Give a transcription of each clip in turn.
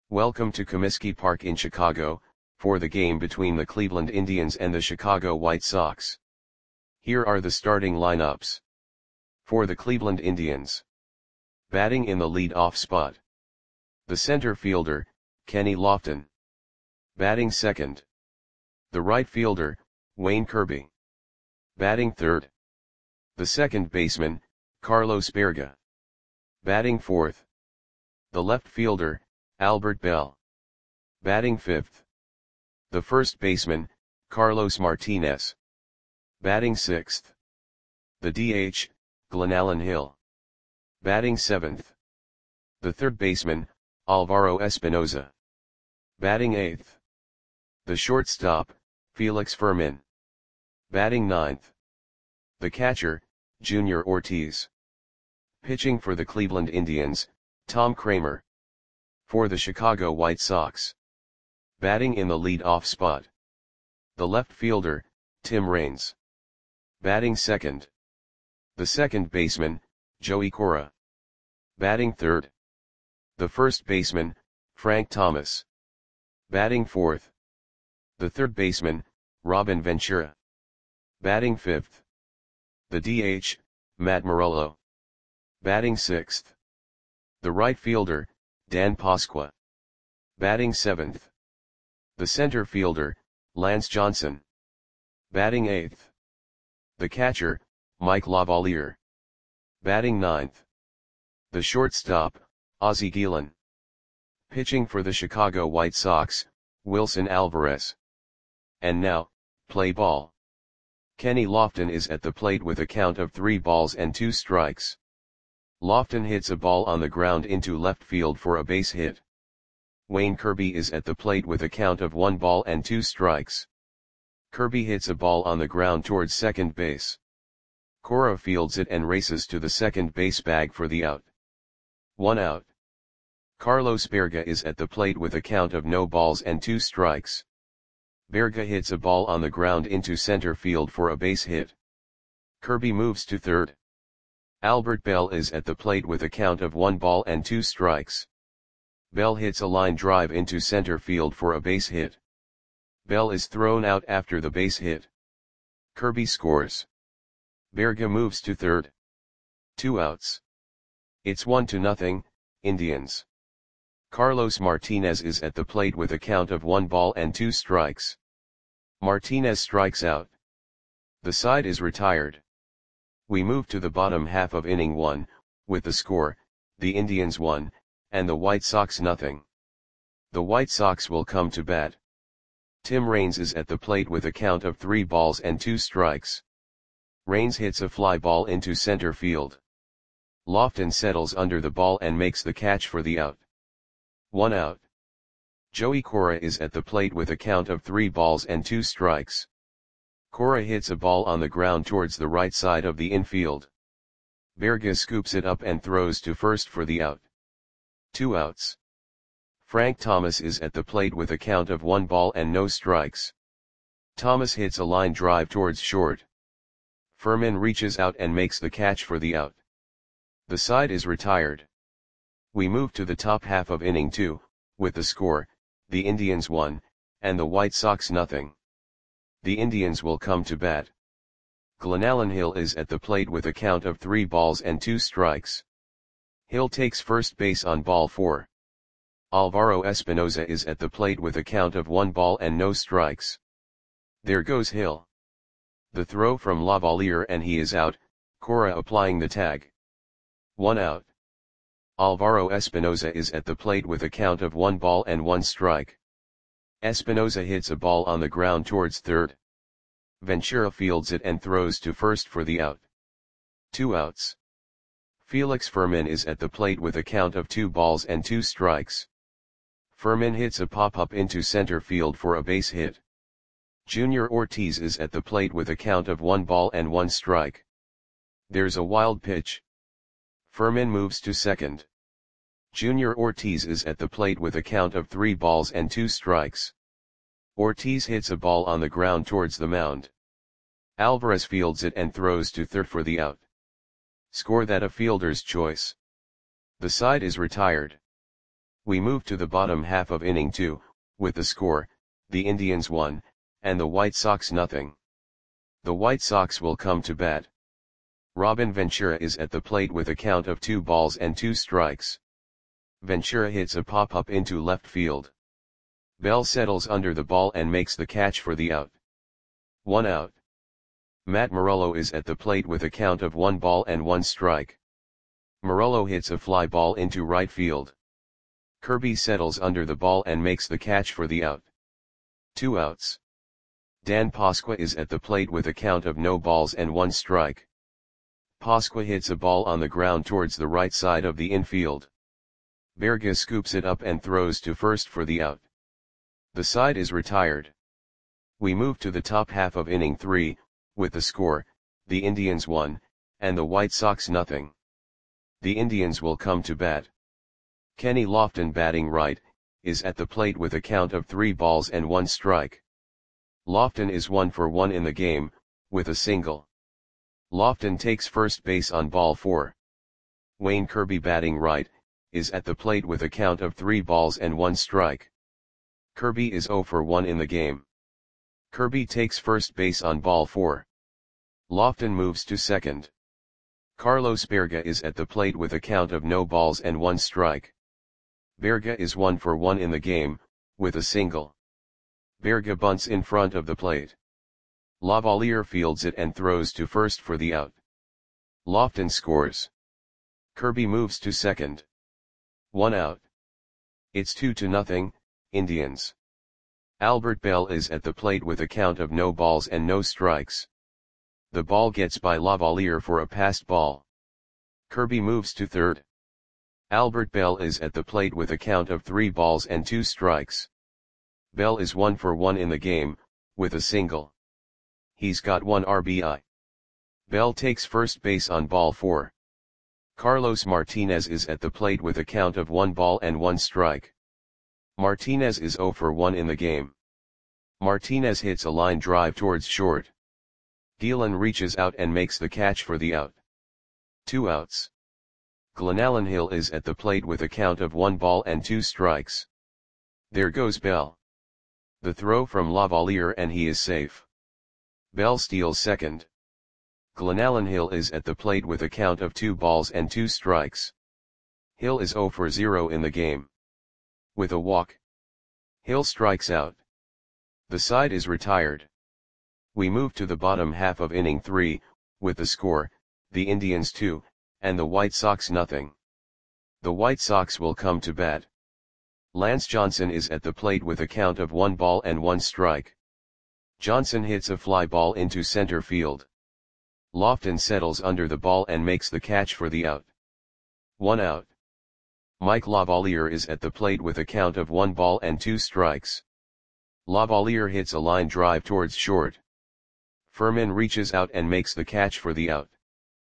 Welcome to Comiskey Park in Chicago, for the game between the Cleveland Indians and the Chicago White Sox. Here are the starting lineups. For the Cleveland Indians. Batting in the lead-off spot. The center fielder, Kenny Lofton. Batting second. The right fielder, Wayne Kirby. Batting third. The second baseman, Carlos Baerga. Batting fourth. The left fielder, Albert Belle. Batting fifth. The first baseman, Carlos Martinez. Batting sixth. The DH, Glenallen Hill. Batting seventh. The third baseman, Alvaro Espinoza. Batting eighth. The shortstop, Felix Fermin. Batting ninth. The catcher, Junior Ortiz. Pitching for the Cleveland Indians, Tom Kramer. For the Chicago White Sox. Batting in the lead-off spot. The left fielder, Tim Raines. Batting second. The second baseman, Joey Cora. Batting third. The first baseman, Frank Thomas. Batting fourth. The third baseman, Robin Ventura. Batting fifth. The DH, Matt Morello. Batting sixth. The right fielder, Dan Pasqua. Batting seventh. The center fielder, Lance Johnson. Batting eighth. The catcher, Mike Lavalier. Batting ninth. The shortstop, Ozzie Guillen. Pitching for the Chicago White Sox, Wilson Alvarez. And now, play ball. Kenny Lofton is at the plate with a count of 3 balls and 2 strikes. Lofton hits a ball on the ground into left field for a base hit. Wayne Kirby is at the plate with a count of 1 ball and 2 strikes. Kirby hits a ball on the ground towards second base. Cora fields it and races to the second base bag for the out. 1 out. Carlos Baerga is at the plate with a count of no balls and 2 strikes. Baerga hits a ball on the ground into center field for a base hit. Kirby moves to third. Albert Belle is at the plate with a count of 1 ball and 2 strikes. Belle hits a line drive into center field for a base hit. Belle is thrown out after the base hit. Kirby scores. Baerga moves to third. 2 outs. It's 1-0, Indians. Carlos Martinez is at the plate with a count of 1 ball and 2 strikes. Martinez strikes out. The side is retired. We move to the bottom half of inning 1, with the score, the Indians 1, and the White Sox 0. The White Sox will come to bat. Tim Raines is at the plate with a count of 3 balls and 2 strikes. Raines hits a fly ball into center field. Lofton settles under the ball and makes the catch for the out. 1 out. Joey Cora is at the plate with a count of 3 balls and 2 strikes. Cora hits a ball on the ground towards the right side of the infield. Baerga scoops it up and throws to first for the out. 2 outs. Frank Thomas is at the plate with a count of 1 ball and no strikes. Thomas hits a line drive towards short. Fermin reaches out and makes the catch for the out. The side is retired. We move to the top half of inning 2, with the score, the Indians 1, and the White Sox 0. The Indians will come to bat. Glenallen Hill is at the plate with a count of 3 balls and 2 strikes. Hill takes first base on ball 4. Alvaro Espinoza is at the plate with a count of 1 ball and no strikes. There goes Hill. The throw from Lavalier and he is out, Cora applying the tag. 1 out. Alvaro Espinoza is at the plate with a count of 1 ball and 1 strike. Espinoza hits a ball on the ground towards third. Ventura fields it and throws to first for the out. 2 outs. Felix Fermin is at the plate with a count of 2 balls and 2 strikes. Fermin hits a pop-up into center field for a base hit. Junior Ortiz is at the plate with a count of 1 ball and 1 strike. There's a wild pitch. Fermin moves to second. Junior Ortiz is at the plate with a count of 3 balls and 2 strikes. Ortiz hits a ball on the ground towards the mound. Alvarez fields it and throws to third for the out. Score that a fielder's choice. The side is retired. We move to the bottom half of inning 2, with the score, the Indians 1, and the White Sox nothing. The White Sox will come to bat. Robin Ventura is at the plate with a count of 2 balls and 2 strikes. Ventura hits a pop-up into left field. Bell settles under the ball and makes the catch for the out. 1 out. Matt Morello is at the plate with a count of 1 ball and 1 strike. Morello hits a fly ball into right field. Kirby settles under the ball and makes the catch for the out. 2 outs. Dan Pasqua is at the plate with a count of no balls and 1 strike. Pasqua hits a ball on the ground towards the right side of the infield. Berga scoops it up and throws to first for the out. The side is retired. We move to the top half of inning 3, with the score, the Indians 1, and the White Sox nothing. The Indians will come to bat. Kenny Lofton, batting right, is at the plate with a count of 3 balls and 1 strike. Lofton is 1 for 1 in the game, with a single. Lofton takes first base on ball 4. Wayne Kirby, batting right, is at the plate with a count of 3 balls and 1 strike. Kirby is 0 for 1 in the game. Kirby takes first base on ball 4. Lofton moves to second. Carlos Berga is at the plate with a count of no balls and 1 strike. Berga is 1 for 1 in the game, with a single. Berga bunts in front of the plate. Lavalier fields it and throws to first for the out. Lofton scores. Kirby moves to second. 1 out. It's 2-0, Indians. Albert Bell is at the plate with a count of no balls and no strikes. The ball gets by Lavalier for a passed ball. Kirby moves to third. Albert Bell is at the plate with a count of 3 balls and 2 strikes. Bell is 1 for 1 in the game, with a single. He's got 1 RBI. Bell takes first base on ball 4. Carlos Martinez is at the plate with a count of 1 ball and 1 strike. Martinez is 0 for 1 in the game. Martinez hits a line drive towards short. Gielan reaches out and makes the catch for the out. 2 outs. Glenallen Hill is at the plate with a count of 1 ball and 2 strikes. There goes Bell. The throw from Lavalier and he is safe. Bell steals second. Glenallen Hill is at the plate with a count of 2 balls and 2 strikes. Hill is 0 for 0 in the game. With a walk, Hill strikes out. The side is retired. We move to the bottom half of inning 3, with the score, the Indians 2, and the White Sox nothing. The White Sox will come to bat. Lance Johnson is at the plate with a count of 1 ball and 1 strike. Johnson hits a fly ball into center field. Lofton settles under the ball and makes the catch for the out. 1 out. Mike Lavalier is at the plate with a count of 1 ball and 2 strikes. Lavalier hits a line drive towards short. Furman reaches out and makes the catch for the out.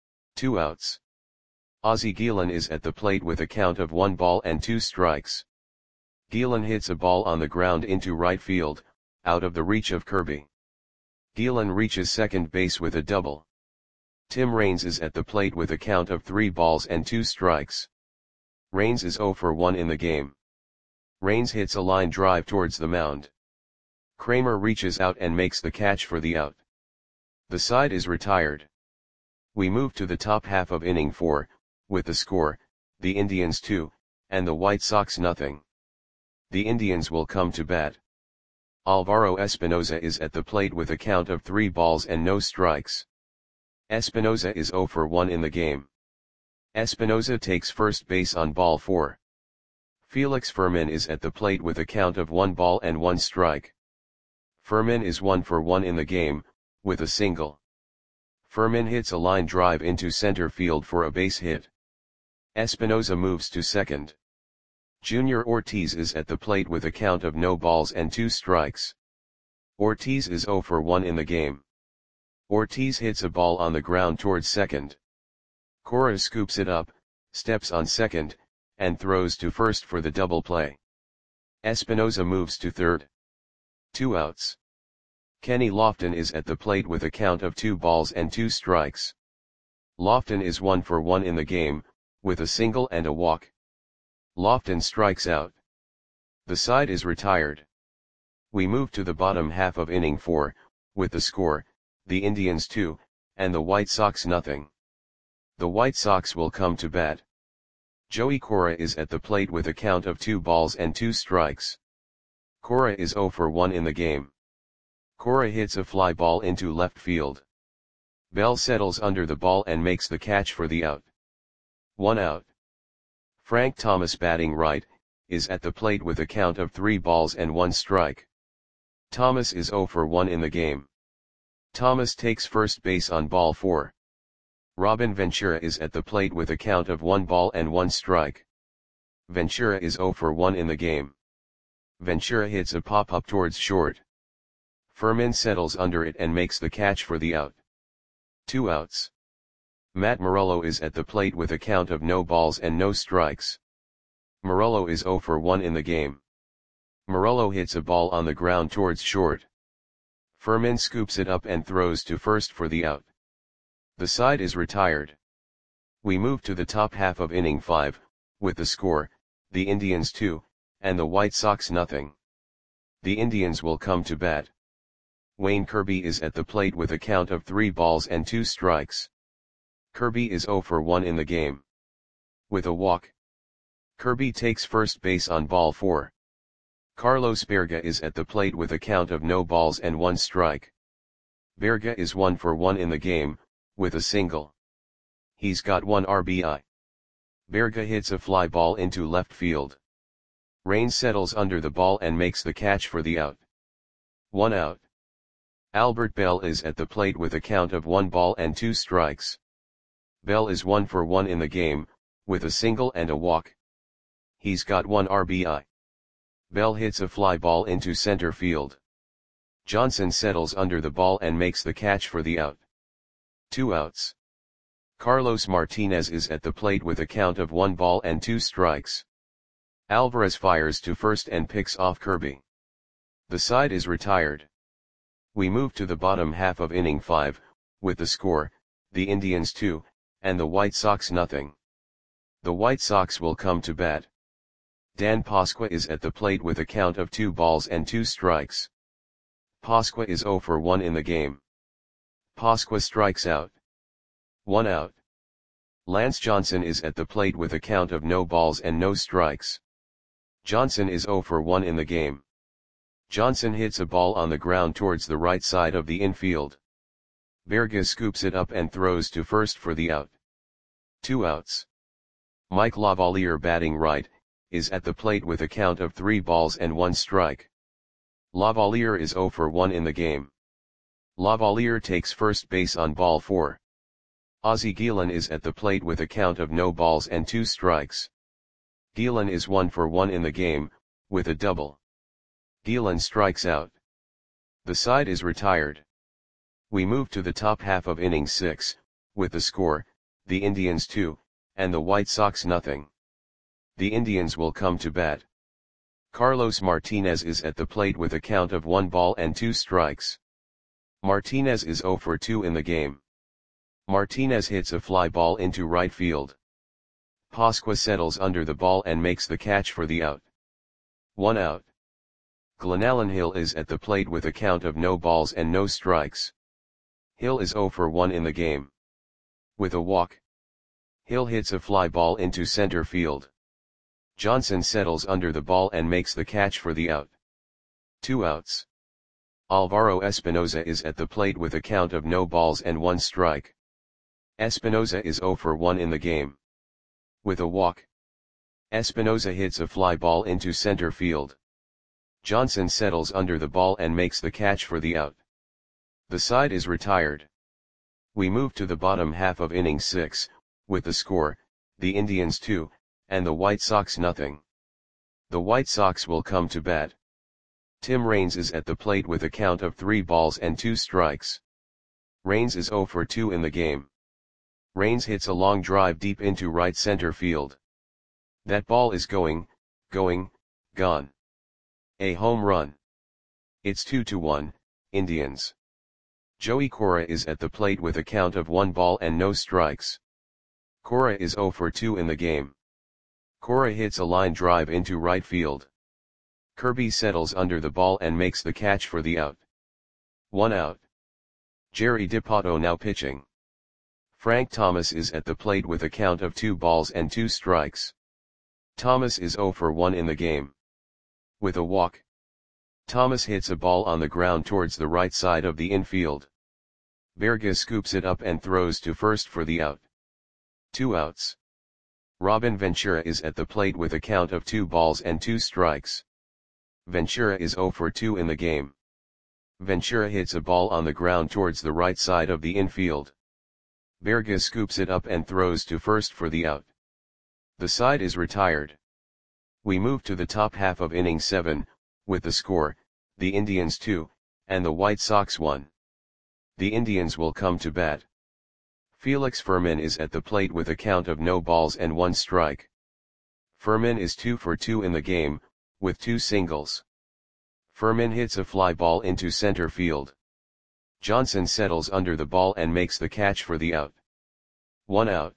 2 outs. Ozzie Gielan is at the plate with a count of 1 ball and 2 strikes. Gielan hits a ball on the ground into right field, out of the reach of Kirby. Gielan reaches second base with a double. Tim Raines is at the plate with a count of 3 balls and 2 strikes. Raines is 0 for 1 in the game. Raines hits a line drive towards the mound. Kramer reaches out and makes the catch for the out. The side is retired. We move to the top half of inning 4, with the score, the Indians 2, and the White Sox nothing. The Indians will come to bat. Alvaro Espinoza is at the plate with a count of 3 balls and no strikes. Espinoza is 0 for 1 in the game. Espinoza takes first base on ball 4. Felix Furman is at the plate with a count of 1 ball and 1 strike. Furman is 1 for 1 in the game, with a single. Furman hits a line drive into center field for a base hit. Espinoza moves to second. Junior Ortiz is at the plate with a count of no balls and 2 strikes. Ortiz is 0 for 1 in the game. Ortiz hits a ball on the ground towards second. Cora scoops it up, steps on second, and throws to first for the double play. Espinoza moves to third. 2 outs. Kenny Lofton is at the plate with a count of 2 balls and 2 strikes. Lofton is 1 for 1 in the game, with a single and a walk. Lofton strikes out. The side is retired. We move to the bottom half of inning 4, with the score, the Indians 2, and the White Sox nothing. The White Sox will come to bat. Joey Cora is at the plate with a count of 2 balls and 2 strikes. Cora is 0 for 1 in the game. Cora hits a fly ball into left field. Bell settles under the ball and makes the catch for the out. 1 out. Frank Thomas, batting right, is at the plate with a count of 3 balls and 1 strike. Thomas is 0 for 1 in the game. Thomas takes first base on ball 4. Robin Ventura is at the plate with a count of 1 ball and 1 strike. Ventura is 0 for 1 in the game. Ventura hits a pop-up towards short. Furman settles under it and makes the catch for the out. 2 outs. Matt Morello is at the plate with a count of no balls and no strikes. Morello is 0 for 1 in the game. Morello hits a ball on the ground towards short. Furman scoops it up and throws to first for the out. The side is retired. We move to the top half of inning 5, with the score, the Indians 2, and the White Sox nothing. The Indians will come to bat. Wayne Kirby is at the plate with a count of 3 balls and 2 strikes. Kirby is 0 for 1 in the game. With a walk, Kirby takes first base on ball 4. Carlos Berga is at the plate with a count of no balls and 1 strike. Berga is 1 for 1 in the game, with a single. He's got 1 RBI. Berga hits a fly ball into left field. Rain settles under the ball and makes the catch for the out. 1 out. Albert Bell is at the plate with a count of 1 ball and 2 strikes. Bell is 1 for 1 in the game, with a single and a walk. He's got 1 RBI. Bell hits a fly ball into center field. Johnson settles under the ball and makes the catch for the out. 2 outs. Carlos Martinez is at the plate with a count of 1 ball and 2 strikes. Alvarez fires to first and picks off Kirby. The side is retired. We move to the bottom half of inning 5, with the score, the Indians 2, and the White Sox nothing. The White Sox will come to bat. Dan Pasqua is at the plate with a count of 2 balls and 2 strikes. Pasqua is 0 for 1 in the game. Pasqua strikes out. 1 out. Lance Johnson is at the plate with a count of no balls and no strikes. Johnson is 0 for 1 in the game. Johnson hits a ball on the ground towards the right side of the infield. Berga scoops it up and throws to first for the out. 2 outs. Mike Lavalier, batting right, is at the plate with a count of 3 balls and 1 strike. Lavalier is 0 for 1 in the game. Lavalier takes first base on ball 4. Ozzie Guillen is at the plate with a count of no balls and 2 strikes. Guillen is 1 for 1 in the game, with a double. Guillen strikes out. The side is retired. We move to the top half of inning 6, with the score, the Indians 2, and the White Sox nothing. The Indians will come to bat. Carlos Martinez is at the plate with a count of 1 ball and 2 strikes. Martinez is 0 for 2 in the game. Martinez hits a fly ball into right field. Pasqua settles under the ball and makes the catch for the out. 1 out. Glenallen Hill is at the plate with a count of no balls and no strikes. Hill is 0 for 1 in the game. With a walk, Hill hits a fly ball into center field. Johnson settles under the ball and makes the catch for the out. 2 outs. Alvaro Espinoza is at the plate with a count of no balls and 1 strike. Espinoza is 0 for 1 in the game. With a walk, Espinoza hits a fly ball into center field. Johnson settles under the ball and makes the catch for the out. The side is retired. We move to the bottom half of inning 6, with the score, the Indians 2, and the White Sox nothing. The White Sox will come to bat. Tim Raines is at the plate with a count of 3 balls and 2 strikes. Raines is 0 for 2 in the game. Raines hits a long drive deep into right center field. That ball is gone. A home run. It's 2-1, Indians. Joey Cora is at the plate with a count of 1 ball and no strikes. Cora is 0 for 2 in the game. Cora hits a line drive into right field. Kirby settles under the ball and makes the catch for the out. 1 out. Jerry Dipoto now pitching. Frank Thomas is at the plate with a count of 2 balls and 2 strikes. Thomas is 0 for 1 in the game. With a walk, Thomas hits a ball on the ground towards the right side of the infield. Berga scoops it up and throws to first for the out. 2 outs. Robin Ventura is at the plate with a count of 2 balls and 2 strikes. Ventura is 0 for 2 in the game. Ventura hits a ball on the ground towards the right side of the infield. Berga scoops it up and throws to first for the out. The side is retired. We move to the top half of inning 7, with the score, the Indians 2, and the White Sox 1. The Indians will come to bat. Felix Fermin is at the plate with a count of no balls and 1 strike. Fermin is 2 for 2 in the game, with 2 singles. Fermin hits a fly ball into center field. Johnson settles under the ball and makes the catch for the out. 1 out.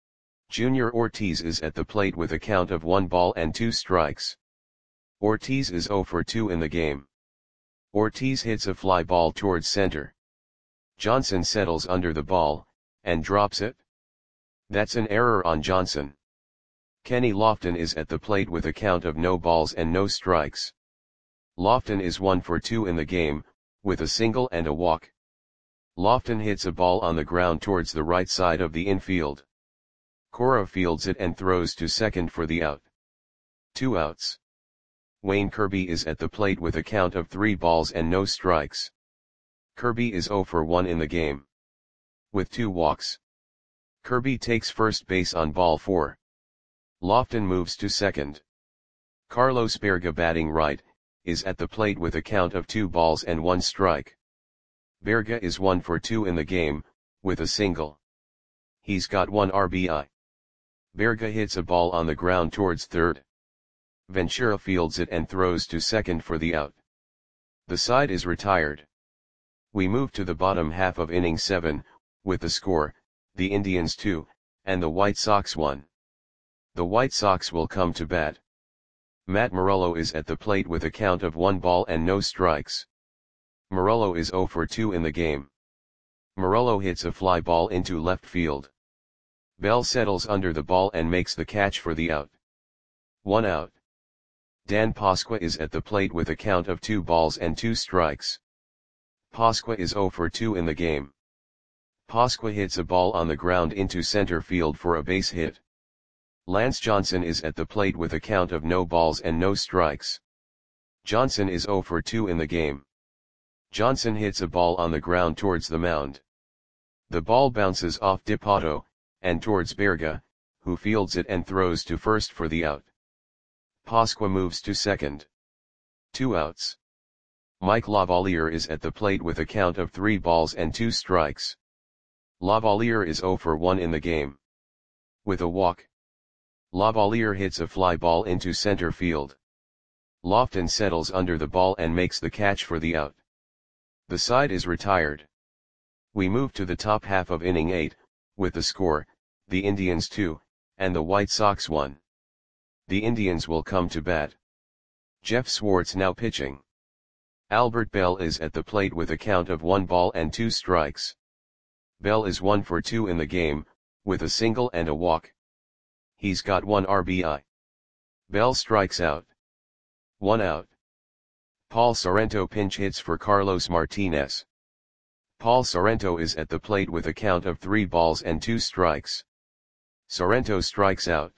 Junior Ortiz is at the plate with a count of 1 ball and 2 strikes. Ortiz is 0 for 2 in the game. Ortiz hits a fly ball towards center. Johnson settles under the ball, and drops it. That's an error on Johnson. Kenny Lofton is at the plate with a count of no balls and no strikes. Lofton is 1 for 2 in the game, with a single and a walk. Lofton hits a ball on the ground towards the right side of the infield. Cora fields it and throws to second for the out. 2 outs. Wayne Kirby is at the plate with a count of 3 balls and no strikes. Kirby is 0 for 1 in the game. With 2 walks. Kirby takes first base on ball 4. Lofton moves to second. Carlos Berga, batting right, is at the plate with a count of 2 balls and 1 strike. Berga is 1 for 2 in the game, with a single. He's got 1 RBI. Berga hits a ball on the ground towards third. Ventura fields it and throws to second for the out. The side is retired. We move to the bottom half of inning 7, with the score, the Indians 2, and the White Sox 1. The White Sox will come to bat. Matt Morello is at the plate with a count of 1 ball and no strikes. Morello is 0 for 2 in the game. Morello hits a fly ball into left field. Bell settles under the ball and makes the catch for the out. 1 out. Dan Pasqua is at the plate with a count of 2 balls and 2 strikes. Pasqua is 0 for 2 in the game. Pasqua hits a ball on the ground into center field for a base hit. Lance Johnson is at the plate with a count of no balls and no strikes. Johnson is 0 for 2 in the game. Johnson hits a ball on the ground towards the mound. The ball bounces off Dipoto, and towards Berga, who fields it and throws to first for the out. Pasqua moves to second. 2 outs. Mike Lavalier is at the plate with a count of 3 balls and 2 strikes. Lavalier is 0 for 1 in the game. With a walk, Lavalier hits a fly ball into center field. Lofton settles under the ball and makes the catch for the out. The side is retired. We move to the top half of inning 8, with the score, the Indians 2, and the White Sox 1. The Indians will come to bat. Jeff Swartz now pitching. Albert Bell is at the plate with a count of 1 ball and 2 strikes. Bell is 1 for 2 in the game, with a single and a walk. He's got 1 RBI. Bell strikes out. 1 out. Paul Sorrento pinch hits for Carlos Martinez. Paul Sorrento is at the plate with a count of 3 balls and 2 strikes. Sorrento strikes out.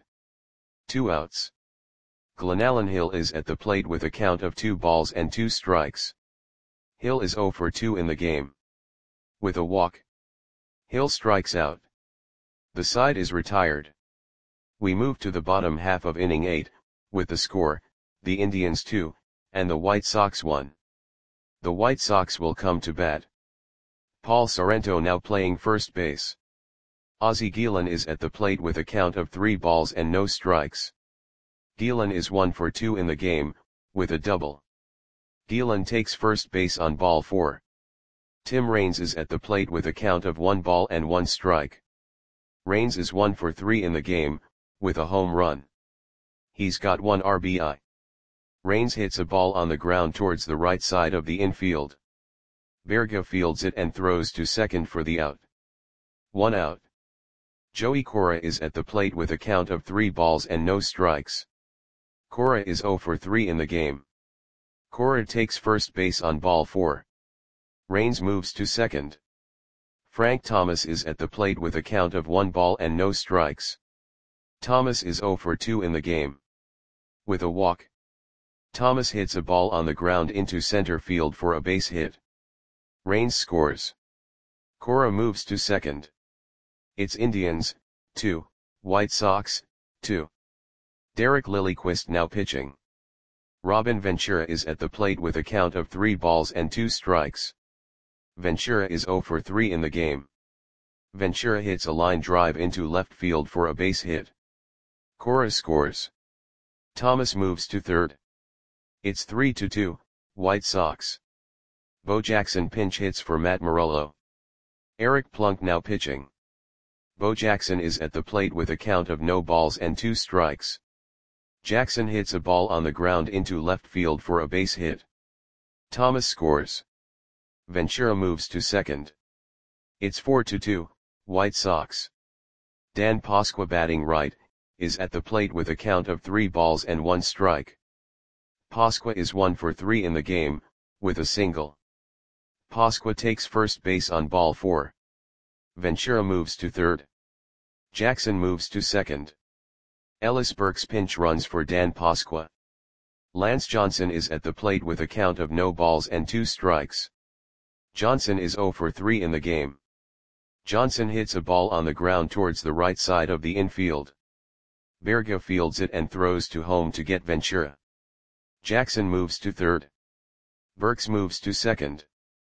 2 outs. Glenallen Hill is at the plate with a count of 2 balls and 2 strikes. Hill is 0 for 2 in the game. With a walk, Hill strikes out. The side is retired. We move to the bottom half of inning 8, with the score, the Indians 2, and the White Sox 1. The White Sox will come to bat. Paul Sorrento now playing first base. Ozzie Guillen is at the plate with a count of 3 balls and no strikes. Guillen is 1 for 2 in the game, with a double. Guillen takes first base on ball 4. Tim Raines is at the plate with a count of 1 ball and 1 strike. Raines is 1 for 3 in the game, with a home run. he's got 1 RBI. Raines hits a ball on the ground towards the right side of the infield. Berga fields it and throws to second for the out. 1 out. Joey Cora is at the plate with a count of 3 balls and no strikes. Cora is 0 for 3 in the game. Cora takes first base on ball 4. Raines moves to second. Frank Thomas is at the plate with a count of 1 ball and no strikes. Thomas is 0 for 2 in the game. With a walk, Thomas hits a ball on the ground into center field for a base hit. Raines scores. Cora moves to second. It's Indians, 2, White Sox, 2. Derek Lilliquist now pitching. Robin Ventura is at the plate with a count of 3 balls and 2 strikes. Ventura is 0 for 3 in the game. Ventura hits a line drive into left field for a base hit. Cora scores. Thomas moves to third. It's 3-2, White Sox. Bo Jackson pinch hits for Matt Morello. Eric Plunk now pitching. Bo Jackson is at the plate with a count of no balls and 2 strikes. Jackson hits a ball on the ground into left field for a base hit. Thomas scores. Ventura moves to second. It's 4-2, White Sox. Dan Pasqua batting right, is at the plate with a count of 3 balls and 1 strike. Pasqua is 1 for 3 in the game, with a single. Pasqua takes first base on ball 4. Ventura moves to third. Jackson moves to second. Ellis Burks pinch runs for Dan Pasqua. Lance Johnson is at the plate with a count of no balls and 2 strikes. Johnson is 0 for 3 in the game. Johnson hits a ball on the ground towards the right side of the infield. Berga fields it and throws to home to get Ventura. Jackson moves to third. Burks moves to second.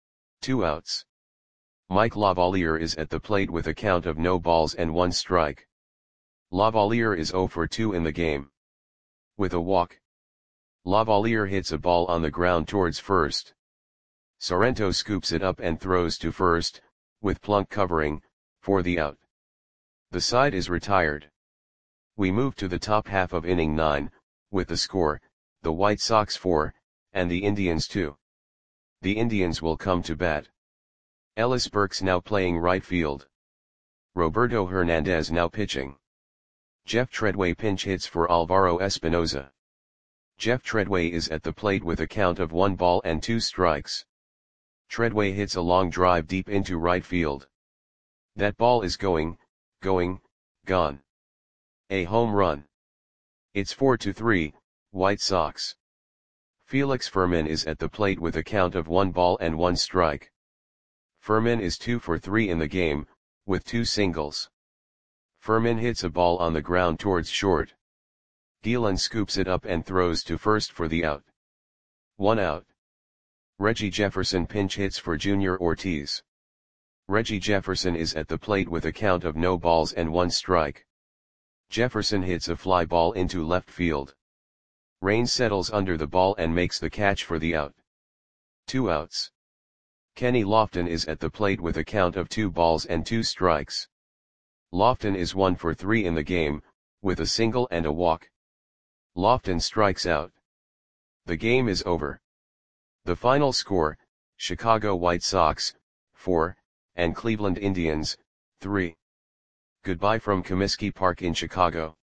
2 outs. Mike Lavalier is at the plate with a count of no balls and 1 strike. Lavalier is 0 for 2 in the game. With a walk, Lavalier hits a ball on the ground towards first. Sorrento scoops it up and throws to first, with Plunk covering, for the out. The side is retired. We move to the top half of inning 9, with the score, the White Sox 4, and the Indians 2. The Indians will come to bat. Ellis Burks now playing right field. Roberto Hernandez now pitching. Jeff Treadway pinch hits for Alvaro Espinoza. Jeff Treadway is at the plate with a count of 1 ball and 2 strikes. Treadway hits a long drive deep into right field. That ball is gone. A home run. It's 4-3, White Sox. Felix Fermin is at the plate with a count of 1 ball and 1 strike. Fermin is 2 for 3 in the game, with 2 singles. Fermin hits a ball on the ground towards short. Gielan scoops it up and throws to first for the out. 1 out. Reggie Jefferson pinch hits for Junior Ortiz. Reggie Jefferson is at the plate with a count of no balls and 1 strike. Jefferson hits a fly ball into left field. Raines settles under the ball and makes the catch for the out. 2 outs. Kenny Lofton is at the plate with a count of 2 balls and 2 strikes. Lofton is 1 for 3 in the game, with a single and a walk. Lofton strikes out. The game is over. The final score, Chicago White Sox, 4, and Cleveland Indians, 3. Goodbye from Comiskey Park in Chicago.